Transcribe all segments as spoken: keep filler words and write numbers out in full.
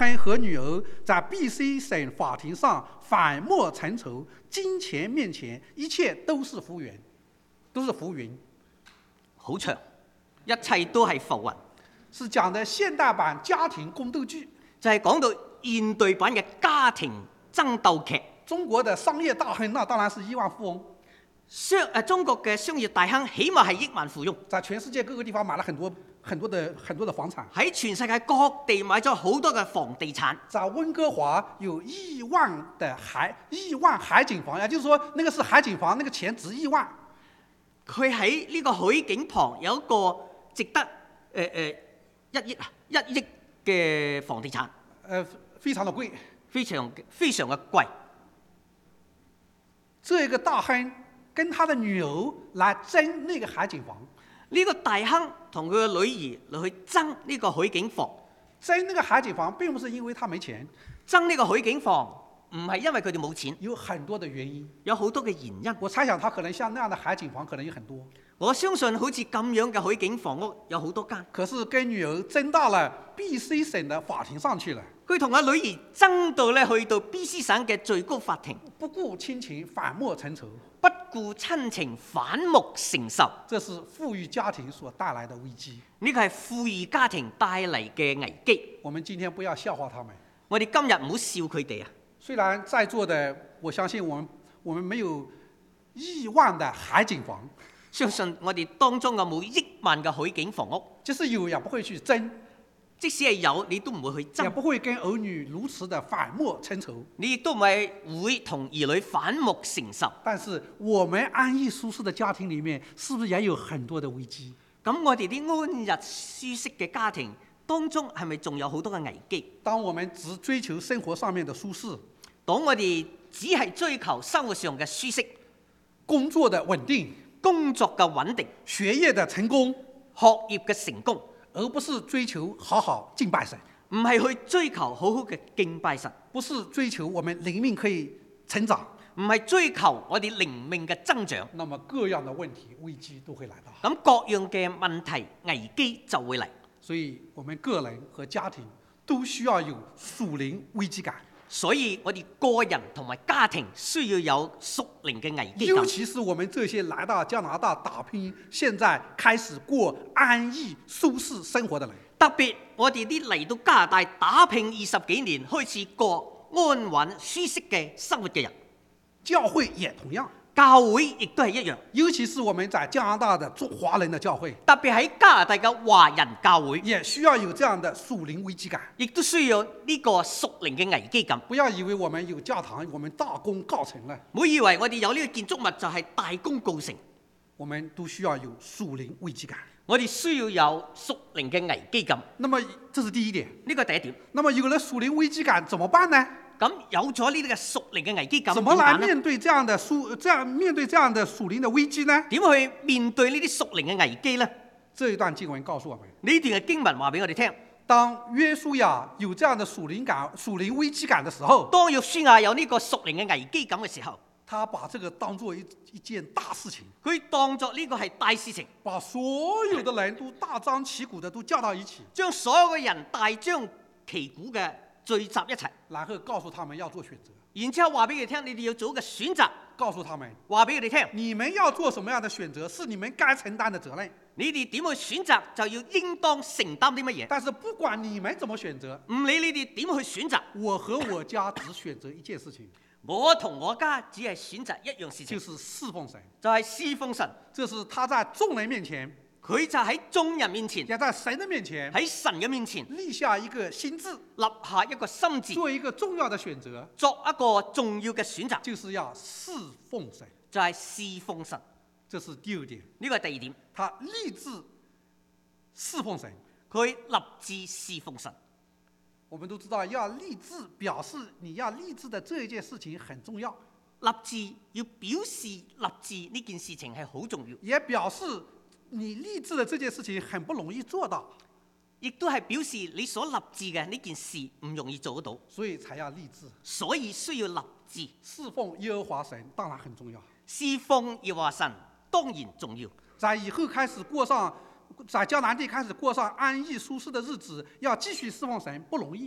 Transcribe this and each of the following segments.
亨和女兒在 B C 省法庭上反目成仇，金錢面前一切都是浮雲，都是浮雲。 好長，一切都係浮雲。 是講的現代版家庭宮鬥劇， 就係講到現代版嘅家庭爭鬥劇。 中國的商業大亨那當然是億萬富翁。 商誒中國嘅商業大亨起碼係億萬富翁， 在全世界各個地方買了很多很多的很多的房產， 喺全世界各地買咗好多嘅房地產。 在溫哥華有億萬的海億萬海景房，也就是說，那個是海景房，那個錢值億萬。 佢喺呢個海景旁有一個值得誒誒、呃呃、一億啊一億嘅房地產，誒、 呃、非常的貴， 非常非常嘅貴。 這個大亨跟他的女兒來爭那個海景房， 呢個大亨同佢嘅女兒嚟去爭呢個海景房。 爭那個海景房並不是因為他沒錢， 爭呢個海景房唔係因為佢哋冇錢， 有很多的原因， 有好多嘅原因。 我猜想他可能像那樣的海景房可能有很多。 我相信好似咁樣嘅海景房屋有好多間， 可是跟女兒爭到了 B C 省的法庭上去了。 佢同阿女兒爭到咧去到 B C 省嘅最高法庭， 不顧親情反目成仇， 不顧親情反目成仇。 這是富裕家庭所帶來的危機。 呢個係富裕家庭帶嚟嘅危機。 我們今天不要笑話他們。 我哋今日唔好笑佢哋啊！ 雖然在座的，我相信我們我們沒有億萬的海景房， 相信我哋當中有冇億萬嘅海景房屋， 即使有也不會去爭， 即使係有，你都唔會去爭， 也不會跟兒女如此的反目成仇。 你亦都唔係會同兒女反目成仇。 但是我們安逸舒適的家庭裏面，是不是也有很多的危機？ 咁我哋啲安逸舒適嘅家庭當中，係咪仲有好多嘅危機？ 當我們只追求生活上面的舒適， 當我哋只係追求生活上嘅舒適、 工作的穩定、 工作嘅穩定、 學業的成功、 學業嘅成功， 而不是追求好好敬拜神， 唔係去追求好好嘅敬拜神， 不是追求我們靈命可以成長， 唔係追求我哋靈命嘅增長， 那麼各樣的問題危機都會來到。 咁各樣嘅問題危機就會嚟。 所以我們個人和家庭都需要有屬靈危機感。 所以我哋個人同埋家庭需要有屬靈嘅危機感。 尤其是我們這些來到加拿大打拼，現在開始過安逸舒適生活的人， 特別我哋啲嚟到加拿大打拼二十幾年，開始過安穩舒適嘅生活嘅人， 教會也同樣。 教會亦都係一樣， 尤其是我們在加拿大的華人的教會， 特別喺加拿大嘅華人教會， 也需要有這樣的屬靈危機感， 亦都需要呢個屬靈嘅危機感。 不要以為我們有教堂，我們大功告成了。 唔好以為我哋有呢個建築物就係大功告成， 我們都需要有屬靈危機感。 我哋需要有屬靈嘅危機感。 那麼這是第一點， 呢個第一點。 那麼有了屬靈危機感怎麼辦呢？ 咁有咗呢啲嘅屬靈嘅危機感， 怎麼來面對這樣的屬這樣面對這樣的屬靈的危機呢？ 點去面對呢啲屬靈嘅危機呢？ 這一段經文告訴我們， 呢段嘅經文話俾我哋聽， 當約書亞有這樣的屬靈感、屬靈危機感的時候， 當約書亞有呢個屬靈嘅危機感嘅時候， 他把這個當作一一件大事情， 佢當作呢個係大事情， 把所有的人都大張旗鼓的都叫到一起， 將所有嘅人大張旗鼓嘅聚集一齊， 然後告訴他們要做選擇， 然之後話俾佢聽，你哋要做一個選擇， 告訴他們話俾佢哋聽， 你們要做什麼樣的選擇是你們該承擔的責任， 你哋點去選擇就要應當承擔啲乜嘢。 但是不管你們怎麼選擇， 唔理你哋點去選擇， 我和我家只選擇一件事情， 我同我家只係選擇一樣事情， 就是侍奉神， 就係侍奉神。 這是他在眾人面前， 佢就喺眾人面前， 也在神的面前， 喺神嘅面前立下一個心志， 立下一個心志， 做一個重要的選擇， 作一個重要嘅選擇， 就是要侍奉神， 就係侍奉神。 這是第二點， 呢個係第二點， 他立志侍奉神。 佢立志侍奉神。 我們都知道，要立志表示你要立志的這一件事情很重要， 立志要表示立志呢件事情係好重要， 也表示你立志的這件事情很不容易做到， 亦都係表示你所立志嘅呢件事唔容易做得到， 所以才要立志。 所以需要立志。 侍奉耶和華神當然很重要， 侍奉耶和華神當然重要。 在以後開始過上，在迦南地開始過上安逸舒適的日子，要繼續侍奉神不容易。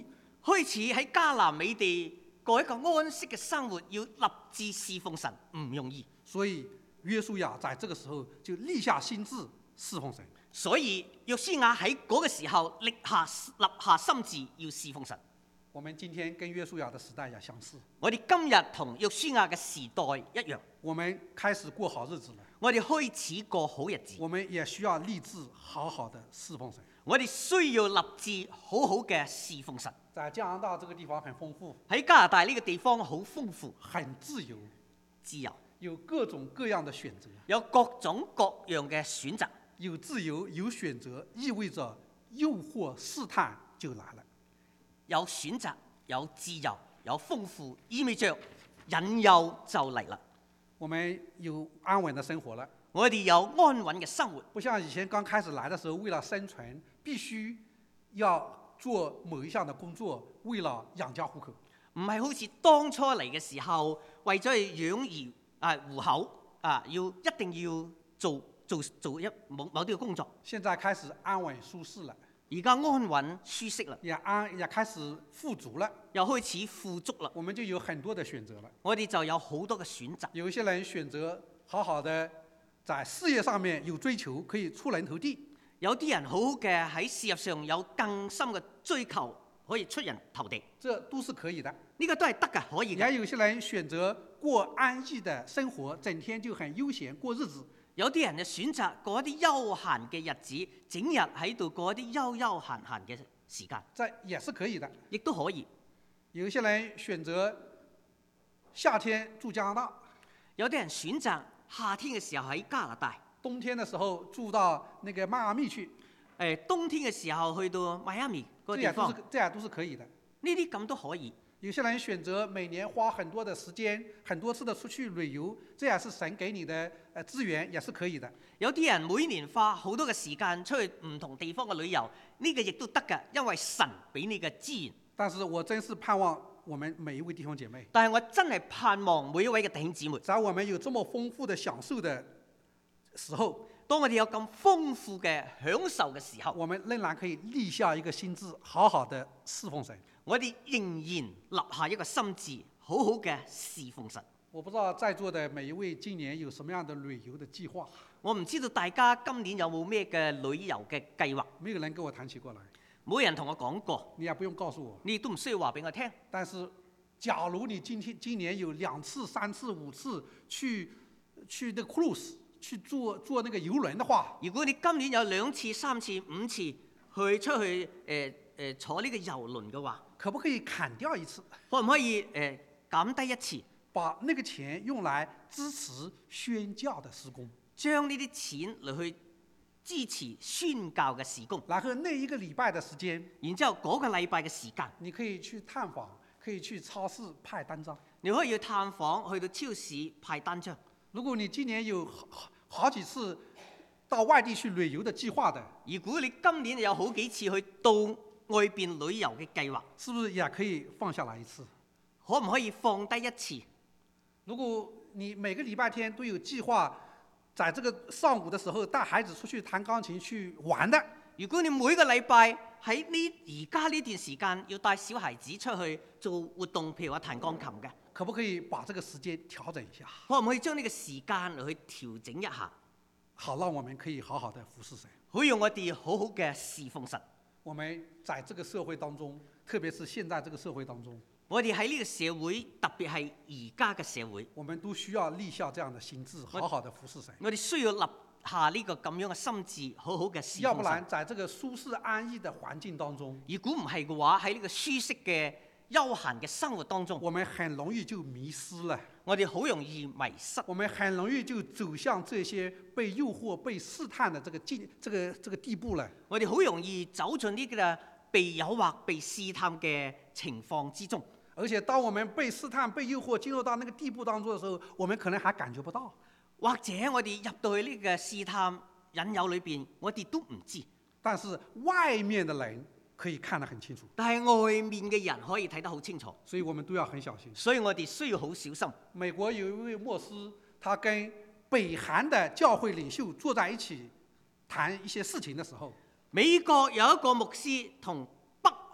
開始喺迦南美地過一個安息嘅生活，要立志侍奉神唔容易。 所以約書亞在這個時候就立下心志侍奉神。 所以約書亞喺嗰個時候立下立下心志要侍奉神。 我們今天跟約書亞的時代也相似。 我哋今日同約書亞嘅時代一樣， 我們開始過好日子了。 我哋開始過好日子。 我們也需要立志好好的侍奉神。 我哋需要立志好好嘅侍奉神。 在加拿大這個地方很豐富， 喺加拿大呢個地方好豐富， 很自由， 自由， 有各種各樣的選擇， 有各種各樣嘅選擇。 有自由有選擇，意味着誘惑試探就來了。 有選擇有自由有豐富，意味着引誘就嚟啦。 我們有安穩的生活了， 我哋有安穩嘅生活， 不像以前剛開始來的時候，為了生存必須要做某一項的工作，為了養家糊口。 唔係好似當初嚟嘅時候，為咗去養兒啊糊口啊，要一定要做做做一某某啲嘅工作。 現在開始安穩舒適了， 而家安穩舒適啦， 也安也開始富足了， 又開始富足啦， 我們就有很多的選擇了。 我哋就有好多嘅選擇。 有一些人選擇好好的在事業上面有追求，可以出人頭地。 有啲人好好嘅喺事業上有更深嘅追求，可以出人頭地， 這都是可以的。 呢個都係得嘅，可以嘅。 也有些人選擇過安逸的生活，整天就很悠閒過日子。 有啲人就選擇過一啲悠閒嘅日子，整日喺度過一啲悠悠閒閒嘅時間， 這也是可以的。 亦都可以。 有些人選擇夏天住加拿大， 有啲人選擇夏天嘅時候喺加拿大， 冬天的時候住到那個邁阿密去。 誒，冬天嘅時候去到邁阿密嗰個地方， 這也都是這也都是可以的。 呢啲咁都可以。 有些人選擇每年花很多的時間，很多次的出去旅遊，這也是神給你的呃資源，也是可以的。 有啲人每年花好多嘅時間出去唔同地方嘅旅遊，呢個亦都得㗎，因為神俾你嘅資源。 但是我真是盼望我們每一位弟兄姐妹， 但係我真係盼望每一位嘅弟兄姊妹， 在我們有這麼豐富的享受的時候， 當我哋有咁豐富嘅享受嘅時候， 我們仍然可以立下一個心志，好好的侍奉神。 我哋仍然立下一個心志，好好嘅侍奉神。 我不知道在座的每一位今年有什麼樣的旅遊的計劃。 我唔知道大家今年有冇咩嘅旅遊嘅計劃。 沒有人跟我談起過來， 冇人同我講過， 你也不用告訴我。 你亦都唔需要話俾我聽。 但是，假如你今天今年有兩次、三次、五次去去那個 cruise 去坐坐那個遊輪的話， 如果你今年有兩次、三次、五次去出去誒誒、呃呃、坐呢個遊輪嘅話， 可不可以砍掉一次？ 可唔可以誒、呃、減低一次， 把那個錢用來支持宣教的事工， 將呢啲錢嚟去支持宣教嘅事工。 然後那一個禮拜的時間， 然之後嗰個禮拜嘅時間， 你可以去探訪，可以去超市派單張。 你可以去探訪，去到超市派單張。 如果你今年有好好幾次到外地去旅遊的計劃的， 如果你今年有好幾次去到外邊旅遊嘅計劃， 是不是也可以放下來一次？ 可唔可以放低一次？ 如果你每個禮拜天都有計劃，在這個上午的時候帶孩子出去彈鋼琴去玩的， 如果你每個禮拜喺呢而家呢段時間要帶小孩子出去做活動，譬如話彈鋼琴嘅， 可不可以把這個時間調整一下？ 可唔可以將呢個時間嚟去調整一下， 好讓我們可以好好的服侍神， 好讓我哋好好嘅侍奉神。 我們在這個社會當中，特別是現在這個社會當中， 我哋喺呢個社會，特別係而家嘅社會， 我們都需要立下這樣的心志，好好的服侍神。 我哋需要立下呢個咁樣嘅心志，好好嘅侍奉神。 要不然，在這個舒適安逸的環境當中， 如果唔係嘅話，喺呢個舒適嘅悠閒嘅生活當中， 我們很容易就迷失了。 我哋好容易迷失， 我們很容易就走向這些被誘惑、被試探的這個境、這個這個地步了。 我哋好容易走進呢個被誘惑、被試探嘅情況之中。 而且，當我們被試探、被誘惑進入到那個地步當中的時候，我們可能還感覺不到。 或者我哋入到去呢個試探引誘裏邊，我哋都唔知。 但是外面的人可以看得很清楚。 但係外面嘅人可以睇得好清楚。 所以我們都要很小心。 所以我哋需要好小心。 美國有一位牧師，他跟北韓的教會領袖坐在一起談一些事情的時候， 美國有一個牧師同北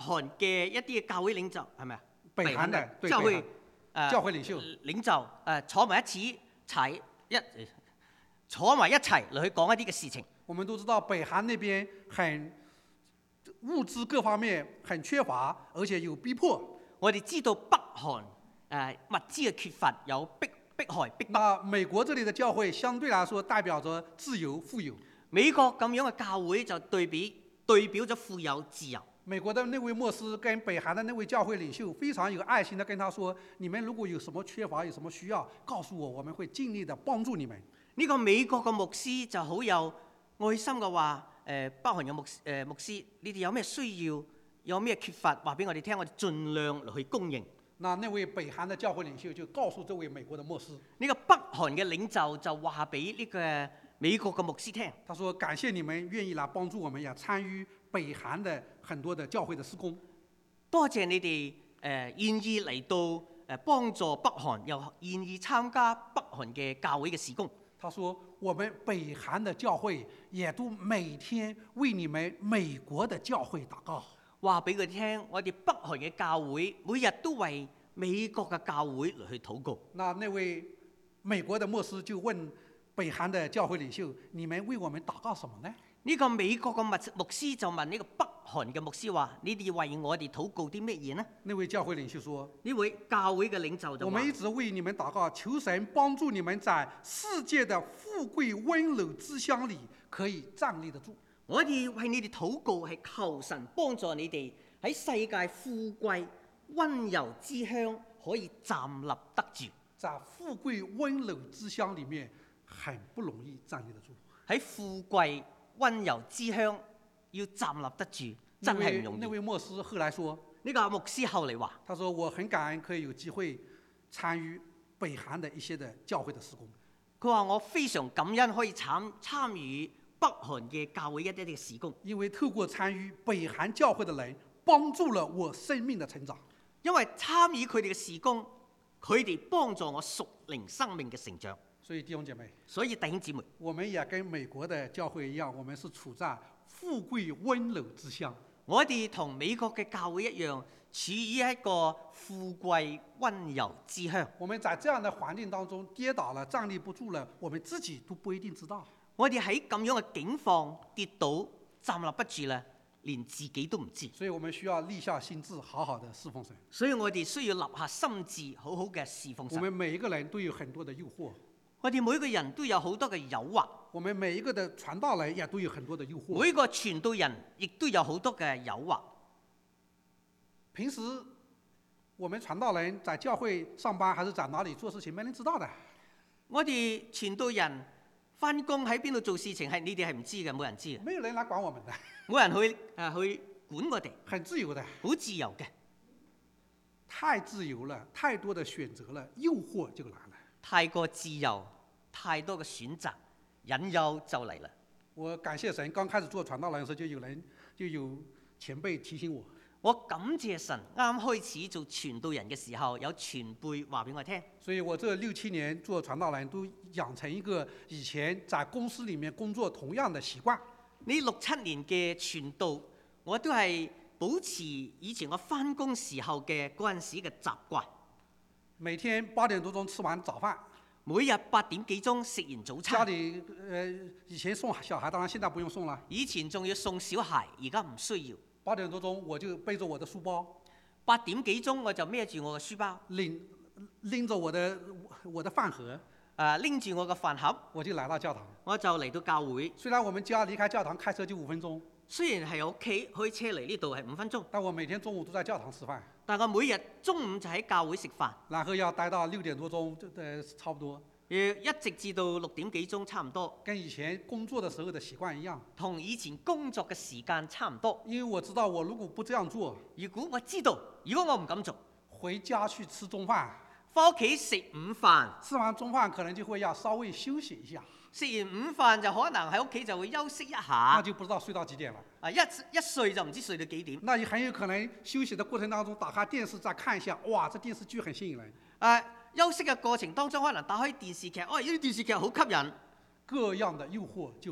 韓嘅一啲嘅教會領袖係咪啊？ 北韓的對教會北韓誒教會領袖領袖誒坐埋一齊齊一坐埋一齊嚟去講一啲嘅事情。 我們都知道北韓那邊很物資各方面很缺乏，而且有逼迫。 我哋知道北韓誒物資嘅缺乏，有迫迫害逼迫。 那美國這裡的教會相對來說代表着自由富有。 美國咁樣嘅教會就對比對表咗富有自由。 美國的那位牧師跟北韓的那位教會領袖非常有愛心的跟他說：你們如果有什麼缺乏，有什麼需要，告訴我，我們會盡力的幫助你們。 呢個美國嘅牧師就好有愛心嘅話，誒、呃、北韓嘅牧誒、呃、牧師，你哋有咩需要，有咩缺乏，話俾我哋聽，我哋盡量嚟去供應。 那那位北韓的教會領袖就告訴這位美國的牧師， 呢個北韓嘅領袖就話俾呢個美國嘅牧師聽， 他說：感謝你們願意來幫助我們，也參與北韓的很多的教會的事工。 多謝你哋誒、呃、願意嚟到誒、呃、幫助北韓，又願意參加北韓嘅教會嘅事工。 他說：我們北韓的教會也都每天為你們美國的教會禱告。 話俾佢聽，我哋北韓嘅教會每日都為美國嘅教會嚟去禱告。 那那位美國的牧師就問北韓的教會領袖：你們為我們禱告什麼呢？ 呢個美國嘅牧牧師就問呢個北韓嘅牧師話：你哋為我哋禱告啲乜嘢呢？ 那位教會領袖說： 呢位教會嘅領袖就話： 我們一直為你們禱告，求神幫助你們在世界的富貴溫柔之鄉裡可以站立得住。 我哋為你哋禱告，係求神幫助你哋喺世界富貴溫柔之鄉可以站立得住。 在富貴溫柔之鄉裡面，很不容易站立得住。 喺富貴溫柔之鄉要站立得住，真係唔容易。 那位牧師後來說： 呢個牧師後嚟話， 他說我很感恩可以有機會參與北韓的一些的教會的事工。 佢話我非常感恩可以參參與北韓嘅教會一啲嘅事工， 因為透過參與北韓教會的人，幫助了我生命的成長。 因為參與佢哋嘅事工，佢哋幫助我屬靈生命嘅成長。 所以弟兄姐妹， 所以弟兄姊妹， 我們也跟美國的教會一樣，我們是處在富貴溫柔之鄉。 我哋同美國嘅教會一樣，處於一個富貴溫柔之鄉。 我們在這樣的環境當中跌倒了，站立不住了，我們自己都不一定知道。 我哋喺咁樣嘅境況跌倒，站立不住啦，連自己都唔知。 所以我們需要立下心志，好好的侍奉神。 所以我哋需要立下心志，好好嘅侍奉神。 我們每一個人都有很多的誘惑。 我哋每個人都有好多嘅誘惑。 我們每一個的傳道人也都有很多的誘惑。 每個傳道人亦都有好多嘅誘惑。 平時我們傳道人在教會上班還是在哪裡做事情，沒人知道的。 我哋傳道人翻工喺邊度做事情，係你哋係唔知嘅，冇人知嘅。 沒有人來管我們的。 冇人去誒、呃、去管我哋。 很自由的。 好自由嘅。 太自由了，太多的選擇了，誘惑就來了。 太過自由，太多嘅選擇，引誘就嚟啦。 我感謝神，剛開始做傳道人嘅時候，就有人就有前輩提醒我。 我感謝神，啱開始做傳道人嘅時候，有前輩話俾我聽。 所以我這六七年做傳道人都養成一個以前在公司裡面工作同樣的習慣。 呢六七年嘅傳道，我都係保持以前我返工時候嘅嗰陣時嘅習慣。 每天八點多鐘吃完早飯， 每日八點幾鐘食完早餐。 家裡呃以前送小孩，當然現在不用送了。 以前仲要送小孩，而家唔需要。 八點多鐘我就背着我的書包。 八點幾鐘我就孭住我嘅書包， 拎拎着我的我的飯盒。 誒拎住我嘅飯盒， 我就來到教堂。 我就嚟到教會。 雖然我們家離開教堂開車就五分鐘。 雖然係屋企開車嚟呢度係五分鐘， 但我每天中午都在教堂吃飯。 但我每日中午就喺教會食飯， 然後要待到六點多鐘，呃，差不多。 誒一直至到六點幾鐘差唔多。 跟以前工作的時候的習慣一樣。 同以前工作嘅時間差唔多。 因為我知道我如果不這樣做， 如果我知道，如果我唔咁做， 回家去吃中飯， 返屋企食午飯， 吃完中飯可能就會要稍微休息一下。 食完午飯就可能喺屋企就會休息一下， 那就不知道睡到幾點了。 啊，一一睡就唔知睡到幾點。 那也很有可能休息的過程當中，打開電視再看一下，哇，這電視劇很吸引人。 啊，休息嘅過程當中，可能打開電視劇，哦，呢啲電視劇好吸引。 各樣的誘惑就會來到。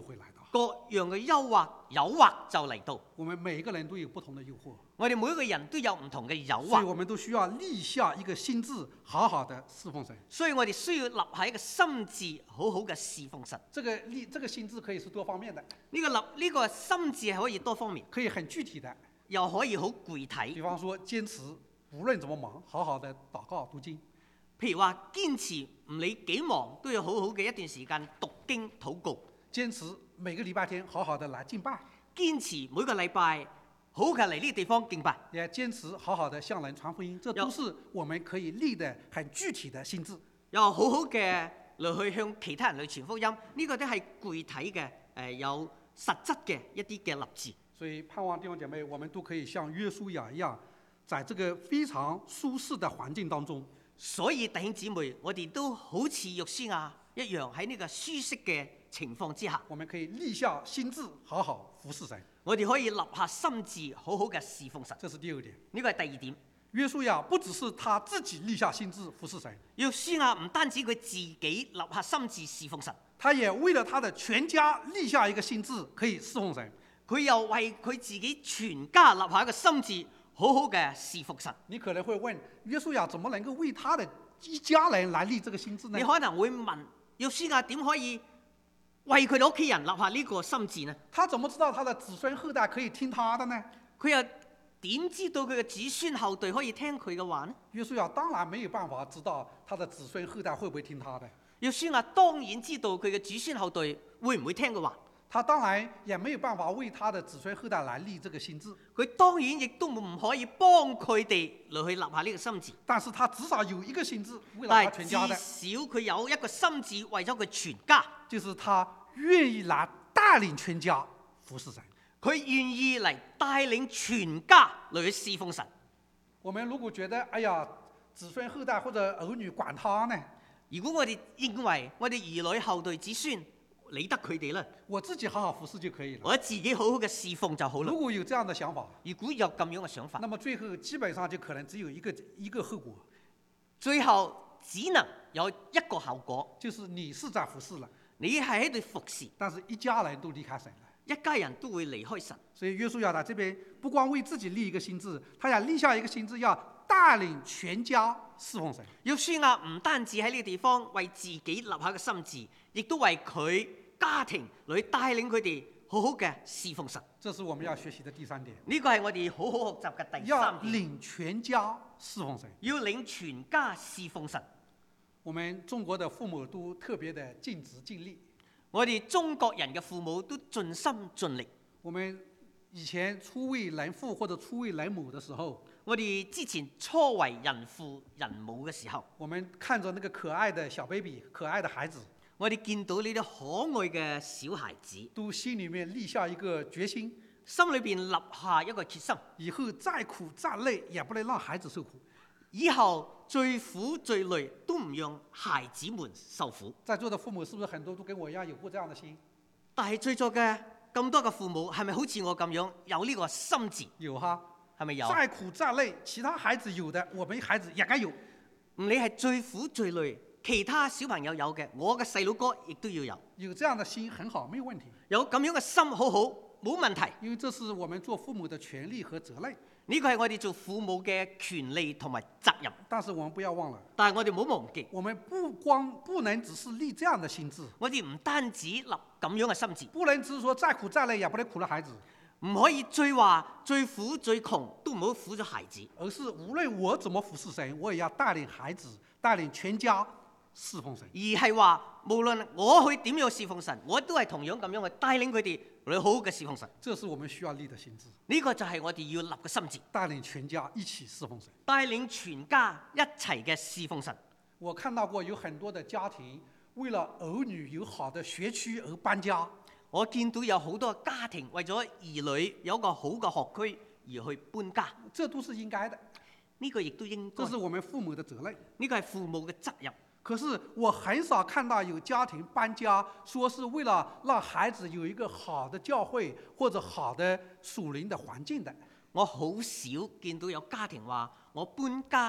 各樣嘅誘惑誘惑就嚟到。 我們每一個人都有不同的誘惑， 我哋每一個人都有唔同嘅誘惑， 所以我們都需要立下一個心志，好好的侍奉神。 所以我哋需要立下一個心志，好好嘅侍奉神。 這個立這個心志可以是多方面的， 呢、這個立呢、這個心志係可以多方面， 可以很具體的， 又可以好具體。 比方說堅持無論怎麼忙，好好的禱告讀經。 譬如話堅持唔理幾忙，都要好好嘅一段時間讀經禱告。 堅持每個禮拜天好好的來敬拜， 堅持每個禮拜好嘅嚟呢個地方敬拜， 也堅持好好的向人傳福音，這都是我們可以立的很具體的心志。 又好好嘅嚟去向其他人去傳福音，呢、這個都係具體嘅誒、呃、有實質嘅一啲嘅立志。 所以盼望弟兄姐妹，我們都可以像約書亞一樣，在這個非常舒適的環境當中。 所以弟兄姊妹，我哋都好似約書亞一樣喺呢個舒適嘅情況之下， 我們可以立下心志，好好服侍神。 我哋可以立下心志，好好嘅侍奉神。 這是第二點。 呢個係第二點。 約書亞不只是他自己立下心志服侍神， 約書亞唔單止佢自己立下心志侍奉神， 他也為了他的全家立下一個心志，可以侍奉神。 佢又為佢自己全家立下一個心志，好好嘅侍奉神。 你可能會問，約書亞怎麼能夠為他的一家人來立這個心志呢？ 你可能會問，約書亞點可以為佢哋屋企人立下呢個心志呢？ 他怎麼知道他的子孫後代可以聽他的呢？ 佢又點知道佢嘅子孫後代可以聽佢嘅話呢？ 約書亞當然沒有辦法知道他的子孫後代會不會聽他的。 約書亞當然知道佢嘅子孫後代會唔會聽佢話。 他當然也沒有辦法為他的子孫後代來立這個心志。 佢當然亦都唔可以幫佢哋嚟去立下呢個心志。 但是他至少有一個心志，為了但他全家的。 至少佢有一個心志，為咗佢全家。 就是他願意來帶領全家服侍神。 佢願意嚟帶領全家嚟去侍奉神。 我們如果覺得，哎呀，子孫後代或者兒女管他呢？ 如果我哋認為我哋兒女後代子孫理得佢哋啦， 我自己好好服侍就可以了。 我自己好好嘅侍奉就好啦。 如果有這樣的想法， 如果有咁樣嘅想法， 那麼最後基本上就可能只有一個一個後果， 最後只能有一個後果， 就是你是在服侍了， 你係喺度服侍， 但是一家人都離開神了。 一家人都會離開神。 所以約書亞在這邊不光為自己立一個心志，他也立下一個心志，要帶領全家侍奉神。 約書亞唔單止喺呢個地方為自己立下個心志，亦都為佢家庭嚟帶領佢哋好好嘅侍奉神。 這是我們要學習的第三點。 呢個係我哋好好學習嘅第要三點。 領全家侍奉神。 要領全家侍奉神。 我們中國的父母都特別的盡職盡力。 我哋中國人嘅父母都盡心盡力。 我們以前初為人父或者初為人母的時候， 我哋之前初為人父人母嘅時候， 我們看着那個可愛的小 baby， 可愛的孩子， 我哋見到呢啲可愛嘅小孩子， 都心裏面立下一個決心， 心裏邊立下一個決心， 以後再苦再累也不能讓孩子受苦。 以後最苦最累都唔讓孩子們受苦。 在座的父母是不是很多都跟我一樣有過這樣的心？ 但係在座嘅咁多嘅父母係咪好似我咁樣有呢個心志？ 有哈， 係咪有？ 再苦再累，其他孩子有的，我們孩子也該有。 唔理係最苦最累，其他小朋友有嘅，我嘅細佬哥亦都要有。 有這樣的心很好，沒有問題。 有咁樣嘅心好好，冇問題。 因為這是我們做父母的權利和責任。 呢個係我哋做父母嘅權利同埋責任。 但是我們不要忘了， 但係我哋唔好忘記， 我們不光不能只是立這樣的心志， 我哋唔單止立咁樣嘅心志， 不能只是說再苦再累也不能苦了孩子， 唔可以最話最苦最窮都唔好苦咗孩子， 而是無論我怎麼服侍神，我也要帶領孩子，帶領全家侍奉神。 而係話無論我去點樣侍奉神，我都係同樣咁樣去帶領佢哋嚟好好嘅侍奉神。 這是我們需要立的心志。 呢個就係我哋要立嘅心志， 帶領全家一起侍奉神。 帶領全家一齊嘅侍奉神。 我看到過有很多的家庭為了兒女有好的學區而搬家。 我見到有好多家庭為咗兒女有一個好嘅學區而去搬家， 這都是應該的。 呢個亦都應該。 這是我們父母的責任。 呢個係父母嘅責任。 可是我很少看到有家庭搬家，說是為了讓孩子有一個好的教會或者好的屬靈的環境的。 我好少見到有家庭話我搬家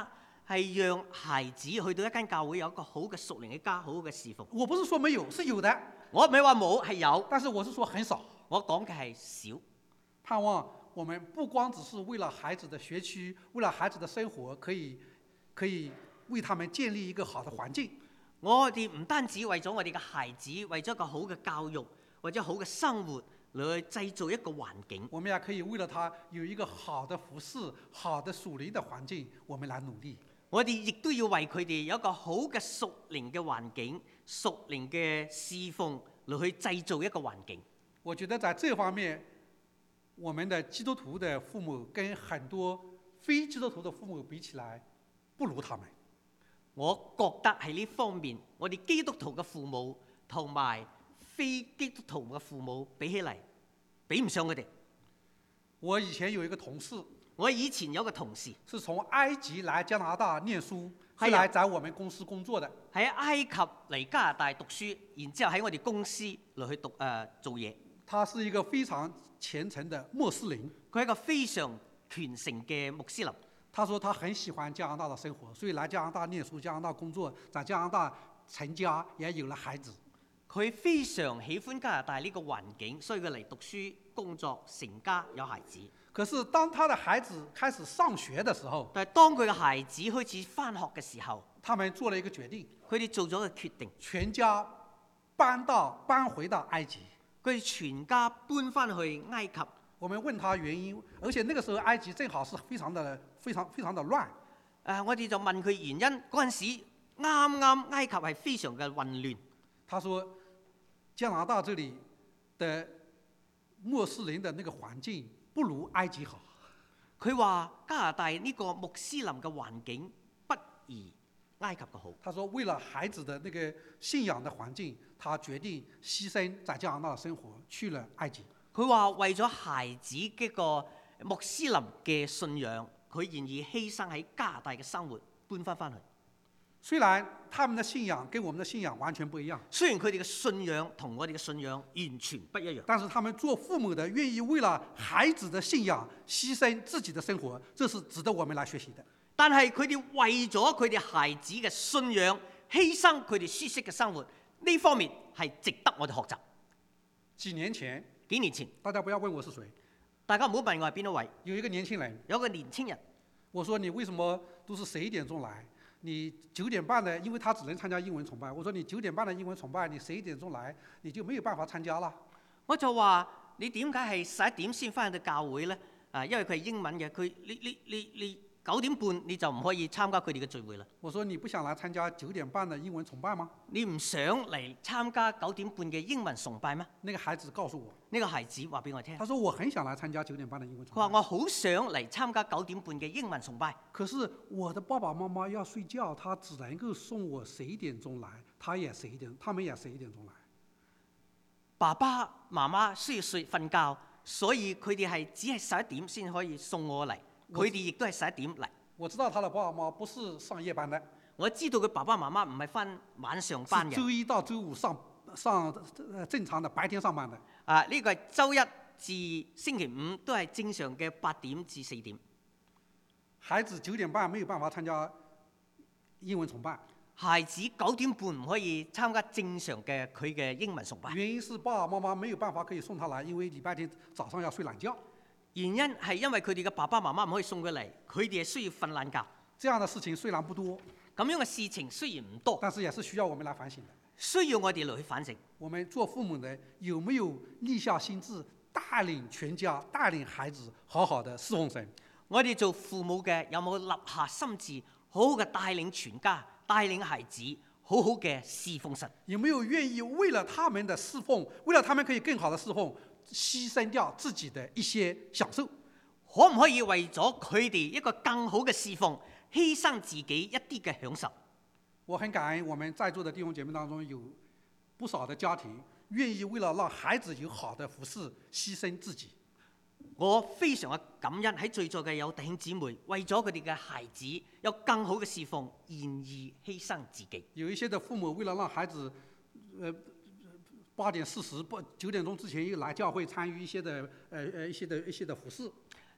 係讓孩子去到一間教會有一個好嘅屬靈嘅家，好好嘅侍奉。 我不是說沒有，是有的， 我唔係話冇，係有， 但是我是說很少。 我講嘅係少。 盼望我們不光只是為了孩子的學區，為了孩子的生活，可以可以為他們建立一個好的環境。 我哋唔單止為咗我哋嘅孩子，為咗一個好嘅教育或者好嘅生活嚟去製造一個環境， 我們也可以為了他有一個好的服侍、好的屬靈的環境，我們來努力。 我哋亦都要為佢哋有一個好嘅屬靈嘅環境、屬靈嘅侍奉嚟去製造一個環境。 我覺得在這方面，我們的基督徒的父母跟很多非基督徒的父母比起來，不如他們。 我覺得喺呢方面，我哋基督徒嘅父母同埋非基督徒嘅父母比起嚟，比唔上佢哋。 我以前有一個同事， 我以前有個同事是從埃及來加拿大念書，後來在我們公司工作的。 喺埃及嚟加拿大讀書，然之後喺我哋公司嚟去讀誒、呃、做嘢。 他是一個非常虔誠的穆斯林， 佢係一個非常虔誠嘅穆斯林。 他說他很喜歡加拿大的生活，所以來加拿大念書、加拿大工作，在加拿大成家，也有了孩子。 佢非常喜歡加拿大呢個環境，所以佢嚟讀書、工作、成家有孩子。 可是當他的孩子開始上學的時候， 但係當佢嘅孩子開始返學嘅時候， 他們做了一個決定， 佢哋做咗個決定， 全家搬到搬回到埃及。 佢哋全家搬返去埃及。 我們問他原因，而且那個時候埃及正好是非常的、非常、非常的亂。 誒，我哋就問佢原因。嗰陣時啱啱埃及係非常嘅混亂。 他說加拿大這裡的穆斯林的那個環境不如埃及好。 佢話加拿大呢個穆斯林嘅環境不如埃及嘅好。 他說為了孩子的那個信仰的環境，他決定犧牲在加拿大的生活，去了埃及。 佢話為咗孩子嘅個穆斯林嘅信仰，佢願意犧牲喺加拿大嘅生活，搬翻翻去。 雖然他們的信仰跟我們的信仰完全不一樣， 雖然佢哋嘅信仰同我哋嘅信仰完全不一樣， 但是他們做父母的願意為了孩子的信仰犧牲自己的生活，這是值得我們來學習的。 但係佢哋為咗佢哋孩子嘅信仰犧牲佢哋舒適嘅生活，呢方面係值得我哋學習。 幾年前， 幾年前， 大家不要問我是誰， 大家唔好問我係邊一位。 有一個年輕人， 有個年輕人， 我說你為什麼都是十一點鐘來？你九點半的，因為他只能參加英文崇拜。我說你九點半的英文崇拜，你十一點鐘來，你就沒有辦法參加啦。 我就話你點解係十一點先翻去到教會呢？啊，因為佢係英文嘅，佢你你你你九點半你就唔可以參加佢哋嘅聚會啦。 我說你不想來參加九點半的英文崇拜嗎？ 你唔想嚟參加九點半嘅英文崇拜咩？ 那個孩子告訴我， 呢個孩子話俾我聽， 他說我很想來參加九點半的英文崇拜。 佢話我好想嚟參加九點半嘅英文崇拜， 可是我的爸爸媽媽要睡覺，他只能夠送我十一點鐘來，他也十一點，他們也十一點鐘來。 爸爸媽媽需要睡瞓覺，所以佢哋係只係十一點先可以送我嚟。佢哋亦都係十一點嚟。 我知道他的爸爸媽媽不是上夜班的。 我知道佢爸爸媽媽唔係返晚上班嘅。 是週一到週五上上正常的白天上班的。 啊，呢個係週一至星期五都係正常嘅八點至四點。 孩子九點半沒有辦法參加英文崇拜。 孩子九點半唔可以參加正常嘅佢嘅英文崇拜。 原因是爸爸媽媽沒有辦法可以送他來，因為禮拜天早上要睡懶覺。 原因係因為佢哋嘅爸爸媽媽唔可以送佢嚟，佢哋係需要瞓懶覺。 這樣的事情雖然不多， 咁樣嘅事情雖然唔多， 但是也是需要我們來反省的。 需要我哋嚟去反省。 我們做父母的有沒有立下心志，帶領全家、帶領孩子好好的侍奉神？ 我哋做父母嘅有冇立下心志，好好嘅帶領全家、帶領孩子，好好嘅侍奉神？ 有沒有願意為了他們的侍奉，為了他們可以更好的侍奉，犧牲掉自己的一些享受？ 可唔可以為咗佢哋一個更好嘅侍奉，犧牲自己一啲嘅享受？ 我很感恩我們在座的弟兄姐妹當中有不少的家庭願意為了讓孩子有好的服侍，犧牲自己。 我非常嘅感恩喺在座嘅有弟兄姊妹，為咗佢哋嘅孩子有更好嘅侍奉，願意犧牲自己。 有一些的父母為了讓孩子，呃，八點四十不九點鐘之前又來教會參與一些的，呃呃一些的一些的服侍。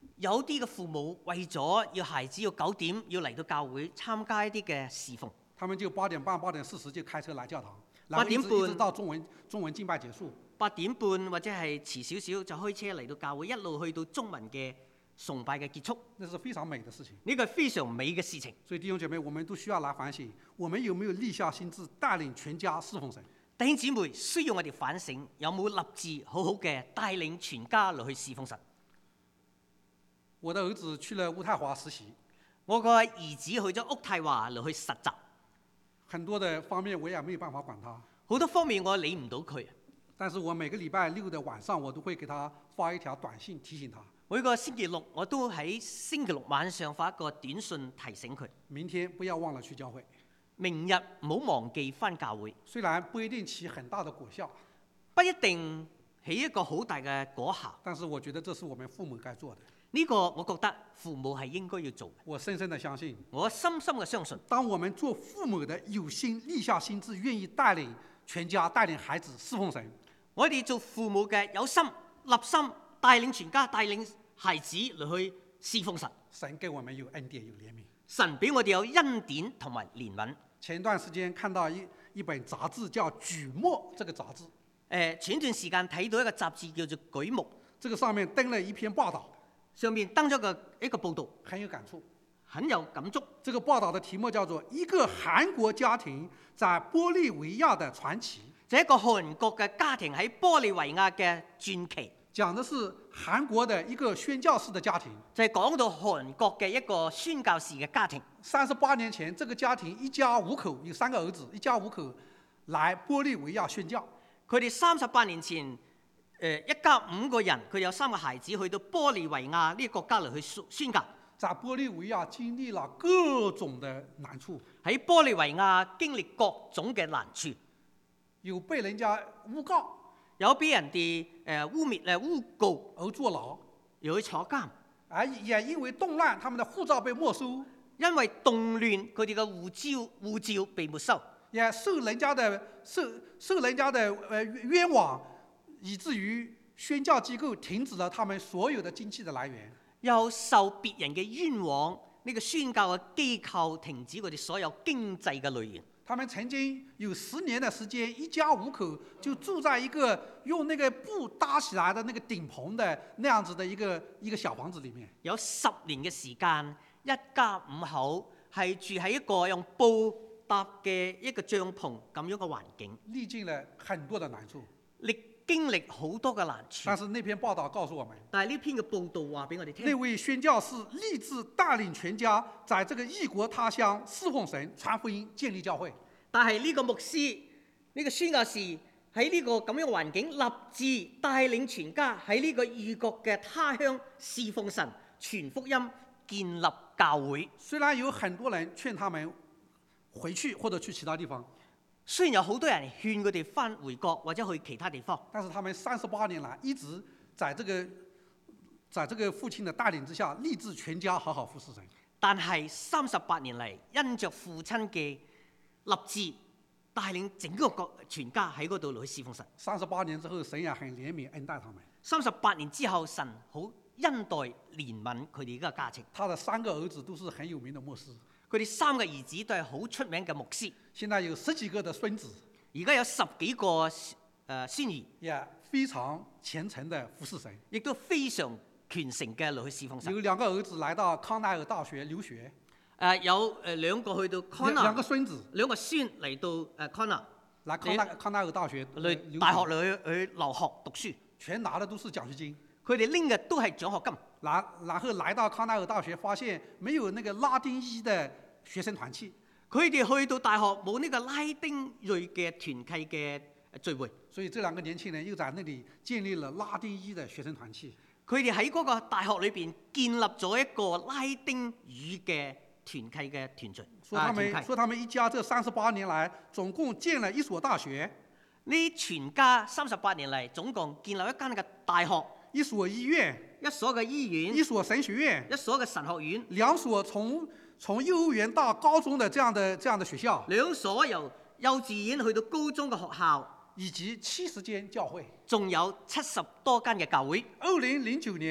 有啲嘅父母為咗要孩子要九點要嚟到教會參加一啲嘅侍奉， 他們就八點半、八點四十就開車來教堂， 八點半然後一直一直到中文中文敬拜結束。 八點半或者係遲少少就開車嚟到教會，一路去到中文嘅崇拜嘅結束。 那是非常美的事情。 呢個係非常美嘅事情。 所以弟兄姐妹，我們都需要來反省，我們有沒有立下心志，帶領全家侍奉神？ 弟兄姊妹需要我哋反省，有冇立志好好嘅帶領全家嚟去侍奉神？ 我的兒子去了渥太華實習， 我個兒子去咗渥太華嚟去實習， 很多的方面我也沒有辦法管他， 好多方面我理唔到佢。 但是我每個禮拜六的晚上，我都會給他發一條短信提醒他。 每個星期六我都喺星期六晚上發一個短信提醒佢， 明天不要忘了去教會， 明日唔好忘記返教會。 雖然不一定起很大的果效， 不一定起一個好大嘅果效， 但是我覺得這是我們父母該做的。 呢個我覺得父母係應該要做嘅。 我深深的相信， 我深深嘅相信， 當我們做父母的有心立下心志，願意帶領全家、帶領孩子侍奉神， 我哋做父母嘅有心立心帶領全家、帶領孩子嚟去侍奉神。 神給我們有恩典、有憐憫。 神俾我哋有恩典同埋憐憫。 前段時間看到一一本雜誌叫《舉目》，這個雜誌。 誒，前段時間睇到一個雜誌叫做《舉目》， 這個上面登了一篇報道， 上面登咗個一個報導， 很有感觸， 很有感觸。 這個報道的題目叫做《一個韓國家庭在玻利維亞的傳奇》， 就一個韓國嘅家庭喺玻利維亞嘅傳奇。 講的是韓國的一個宣教士的家庭， 就係講到韓國嘅一個宣教士嘅家庭。 三十八年前，這個家庭一家五口，有三個兒子，一家五口來玻利維亞宣教。 佢哋三十八年前，誒、呃、一家五個人，佢哋有三個孩子去到玻利維亞呢個國家嚟去宣教。 在玻利維亞經歷了各種的難處， 喺玻利維亞經歷各種嘅難處， 有被人家誣告， 有俾人哋誒污蔑誒誣告而坐牢， 又去坐監， 而也因為動亂，他們的護照被沒收， 因為動亂佢哋嘅護照護照被沒收， 也受人家的受受人家的呃冤枉，以至於宣教機構停止了他們所有的經濟的來源， 又受別人嘅冤枉，呢個宣教嘅機構停止佢哋所有經濟嘅來源。 他們曾經有十年的時間，一家五口就住在一個用那個布搭起來的那個頂棚的那樣子的一個一個小房子裏面。 有十年嘅時間，一家五口係住喺一個用布搭嘅一個帳篷咁樣嘅環境， 歷經了很多的難處， 歷經歷好多嘅難處。 但是那篇報道告訴我們， 但係呢篇嘅報導話俾我哋聽， 那位宣教士立志帶領全家在這個異國他鄉侍奉神、傳福音、建立教會。 但係呢個牧師，呢、這個宣教士喺呢個咁樣嘅環境，立志帶領全家喺呢個異國嘅他鄉侍奉神、傳福音、建立教會。 雖然有很多人勸他們回去或者去其他地方， 雖然有好多人勸佢哋返回國或者去其他地方， 但是他們三十八年來一直在這個在這個父親的帶領之下，立志全家好好服侍神。 但係三十八年嚟，因着父親嘅立志帶領整個國全家喺嗰度去侍奉神。 三十八年之後，神也很憐憫恩待他們。 三十八年之後，神好恩待憐憫佢哋呢個家庭。 他的三個兒子都是很有名的牧師， 佢哋三個兒子都係好出名嘅牧師。 現在有十幾個的孫子， 而家有十幾個誒孫兒， 也非常虔誠的服侍神， 亦都非常虔誠嘅嚟去侍奉神。 有兩個兒子來到康奈爾大學留學。 誒、uh, 有誒兩個去到 Connor， 兩個孫子， 兩個孫嚟到誒 Connor， 來康奈康奈爾大學嚟大學嚟去去留學讀書， 全拿的都是獎學金。 佢哋拎嘅都係獎學金。 然然後來到康奈爾大學，發現沒有那個拉丁裔的學生團契， 佢哋去到大學冇呢個拉丁裔嘅團契嘅聚會， 所以這兩個年輕人又在那裡建立了拉丁裔的學生團契。 佢哋喺嗰個大學裏邊建立咗一個拉丁語嘅團契嘅團聚。 說他們、 啊、 說他們一家這三十八年來總共建了一所大學， 呢全家三十八年嚟總共建立一間嘅大學， 一所醫院， 一所嘅醫院， 一所神學院， 一所嘅神學院， 兩所從從幼兒園到高中的這樣的這樣的學校， 兩所由幼稚園去到高中嘅學校， 以及七十間教會， 仲有七十多間嘅教會。 二零零九年，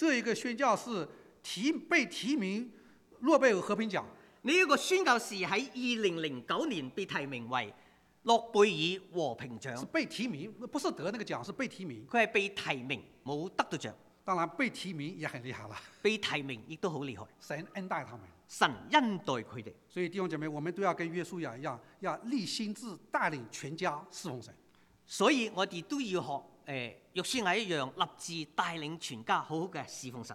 这一个宣教士提被提名諾貝爾和平獎。 呢一個宣教士喺二零零九年被提名為諾貝爾和平獎。 是被提名，不是得那個獎，是被提名。 佢係被提名，冇得到獎。 當然被提名也很厲害了。 被提名亦都好厲害。 神恩待他們。 神恩待佢哋。 所以弟兄姐妹，我們都要跟約書亞一樣，要立心志，帶領全家侍奉神。 所以我哋都要學誒約書亞一樣，立志帶領全家好好嘅侍奉神。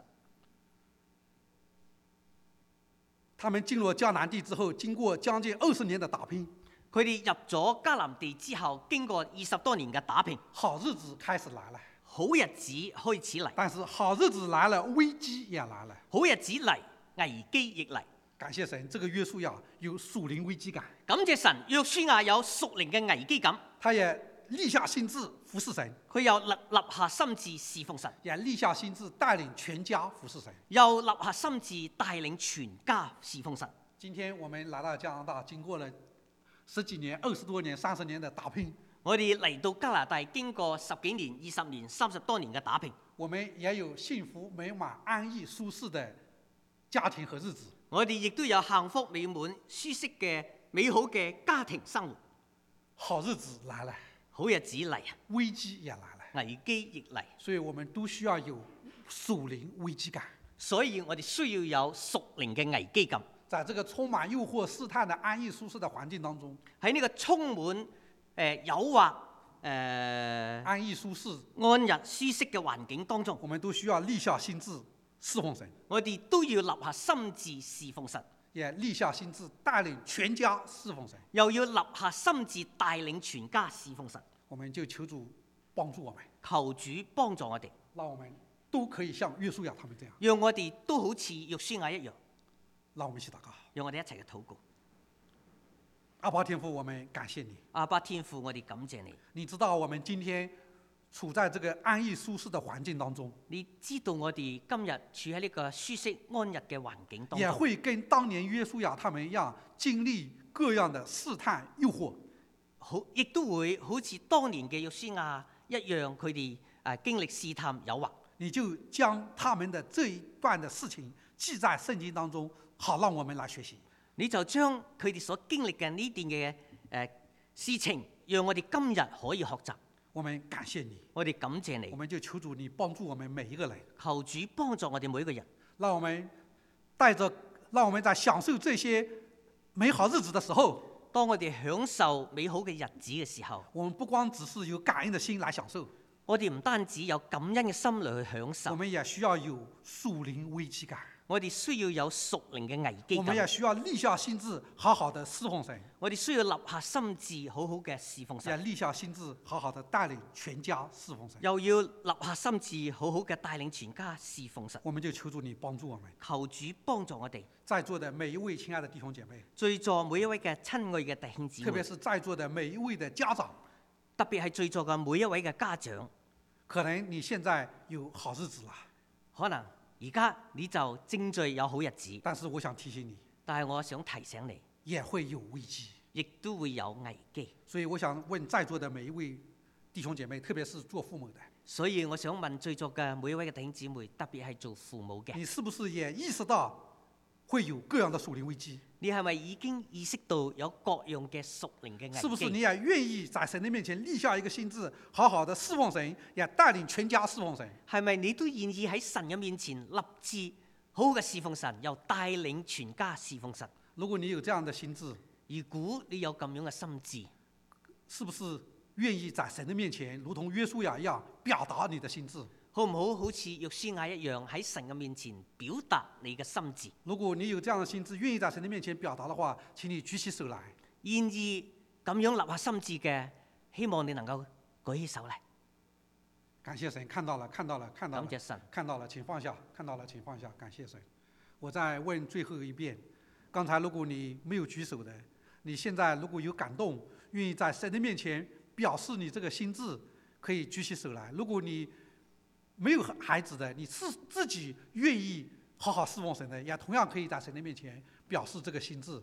他們進入迦南地之後，經過將近二十年的打拼， 佢哋入咗迦南地之後，經過二十多年嘅打拼， 好日子開始來了。 好日子開始嚟， 但是好日子來了，危機也來了。 好日子嚟，危機亦嚟。 感謝神，這個約書亞有屬靈危機感。 感謝神，約書亞有屬靈嘅危機感。 他也立下心志服侍神， 佢又立立下心志侍奉神， 也立下心志帶領全家服侍神， 又立下心志帶領全家侍奉神。 今天我們來到加拿大，經過了十幾年、二十多年、三十年的打拼。 我哋嚟到加拿大，經過十幾年、二十年、三十多年嘅打拼， 我們也有幸福美滿、安逸舒適的家庭和日子。 我哋亦都有幸福美滿、舒適嘅美好嘅家庭生活。 好日子來了， 好日子嚟啊， 危機也來了， 危機亦嚟。 所以我們都需要有屬靈危機感。 所以我哋需要有屬靈嘅危機感。 在這個充滿誘惑、試探的安逸舒適的環境當中， 喺呢個充滿誒誘惑、誒安逸舒適、 安逸舒適嘅環境當中， 我們都需要立下心志侍奉神。 我哋都要立下心志侍奉神， 也立下心志帶領全家侍奉神， 又要立下心志帶領全家侍奉神。 我們就求主幫助我們， 求主幫助我哋， 讓我們都可以像約書亞他們這樣， 讓我哋都好似約書亞一樣。 讓我們一起禱告， 讓我哋一齊嘅禱告。 阿爸天父，我們感謝你。 阿爸天父，我哋感謝你。 你知道我們今天處在這個安逸舒適的環境當中， 你知道我哋今日處喺呢個舒適安逸嘅環境當中， 也會跟當年約書亞他們一樣經歷各樣的試探誘惑， 好，亦都會好似當年嘅約書亞一樣，佢哋誒經歷試探誘惑。 你就將他們的這一段的事情記在聖經當中，好讓我們來學習。 你就將佢哋所經歷嘅呢段嘅誒事情，讓我哋今日可以學習。 我們感謝你， 我哋感謝你。 我們就求主你幫助我們每一個人， 求主幫助我哋每一個人， 讓我們帶着，讓我們在享受這些美好日子的時候， 當我哋享受美好嘅日子嘅時候， 我們不光只是有感恩的心來享受， 我哋唔單止有感恩嘅心嚟去享受， 我們也需要有屬靈危機感。 我哋需要有屬靈嘅危機感。 我們也需要立下心志，好好的侍奉神。 我哋需要立下心志，好好嘅侍奉神。 也立下心志，好好的帶領全家侍奉神。 又要立下心志，好好嘅帶領全家侍奉神。 我們就求助你幫助我們。 求主幫助我哋。 在座的每一位親愛的弟兄姐妹， 在座每一位嘅親愛嘅弟兄姊妹， 特別是在座的每一位的家長， 特別係在座嘅每一位嘅家長， 可能你現在有好日子啦， 可能而家你就正在有好日子， 但是我想提醒你， 但係我想提醒你， 也會有危機， 亦都會有危機。 所以我想問在座的每一位弟兄姐妹，特別是做父母的， 所以我想問在座嘅每一位嘅弟兄姊妹，特別係做父母嘅， 你是不是也意識到會有各樣的屬靈危機？ 你係咪已經意識到有各樣嘅屬靈嘅危機？ 是不是你也願意在神的面前立下一個心志，好好的侍奉神，也帶領全家侍奉神？ 係咪你都願意喺神嘅面前立志，好好嘅侍奉神，又帶領全家侍奉神？ 如果你有這樣的心志， 如果你有咁樣嘅心志， 是不是願意在神的面前，如同約書亞一樣表達你的心志？ 好唔好好似約書亞一樣喺神嘅面前表達你嘅心志？ 如果你有這樣的心志，願意在神的面前表達的話，請你舉起手來。 願意咁樣立下心志嘅，希望你能夠舉起手嚟。 感謝神，看到了，看到了，看到了。 感謝神， 看到了，請放下。看到了，請放下。感謝神。我再問最後一遍，剛才如果你沒有舉手的，你現在如果有感動，願意在神的面前表示你這個心志，可以舉起手來。如果你沒有孩子的，你自自己願意好好侍奉神的，也同樣可以在神的面前表示這個心志。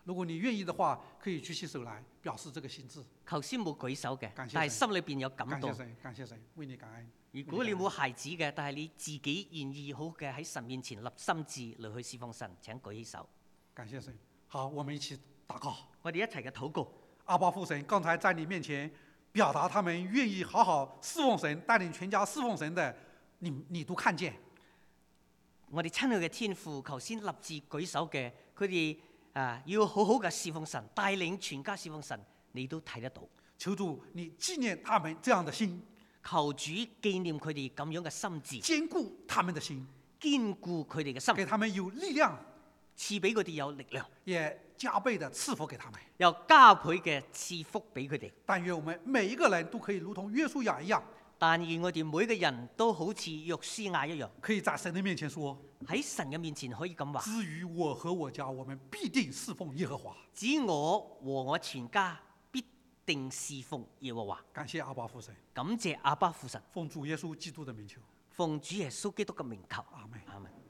如果你願意的話，可以舉起手來表示這個心志。 頭先冇舉手嘅， 感謝但係心裏邊有感動。 感謝神，感謝神，為你感恩。 如果你冇孩子嘅，但係你自己願意好嘅喺神面前立心志嚟去侍奉神，請舉起手。 感謝神。好，我們一起禱告。 我哋一齊嘅禱告。 阿爸父神，剛才在你面前表達他們願意好好侍奉神，帶領全家侍奉神的，你你都看見。 我哋親愛嘅天父，頭先立志舉手嘅，佢哋啊要好好嘅侍奉神，帶領全家侍奉神，你都睇得到。 求主你紀念他們這樣的心， 求主紀念佢哋咁樣嘅心志， 堅固他們的心， 堅固佢哋嘅心， 給他們有力量， 賜俾佢哋有力量， 也加倍的賜福給他們， 又加倍嘅賜福俾佢哋。 但願我們每一個人都可以如同約書亞一樣， 但願我哋每個人都好似約書亞一樣， 可以在神的面前說， 喺神嘅面前可以咁話： 至於我和我家，我們必定侍奉耶和華。 至於我和我全家必定侍奉耶和華。 感謝阿爸父神， 感謝阿爸父神， 奉主耶穌基督的名求， 奉主耶穌基督嘅名求， 阿門。 阿門。